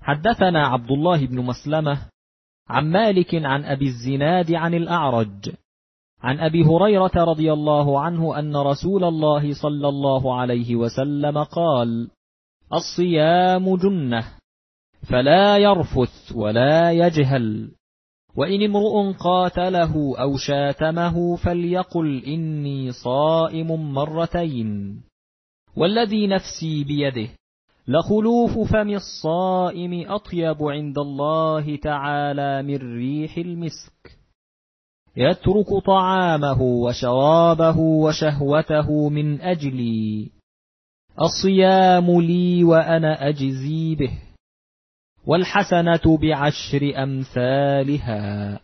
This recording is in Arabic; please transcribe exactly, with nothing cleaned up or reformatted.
حدثنا عبد الله بن مسلمة عن مالك عن أبي الزناد عن الأعرج عن أبي هريرة رضي الله عنه أن رسول الله صلى الله عليه وسلم قال: الصيام جنة، فلا يرفث ولا يجهل، وإن امرؤ قاتله أو شاتمه فليقل إني صائم مرتين، والذي نفسي بيده لخلوف فم الصائم أطيب عند الله تعالى من ريح المسك، يترك طعامه وشرابه وشهوته من أجلي، الصيام لي وأنا أجزي به، والحسنة بعشر أمثالها.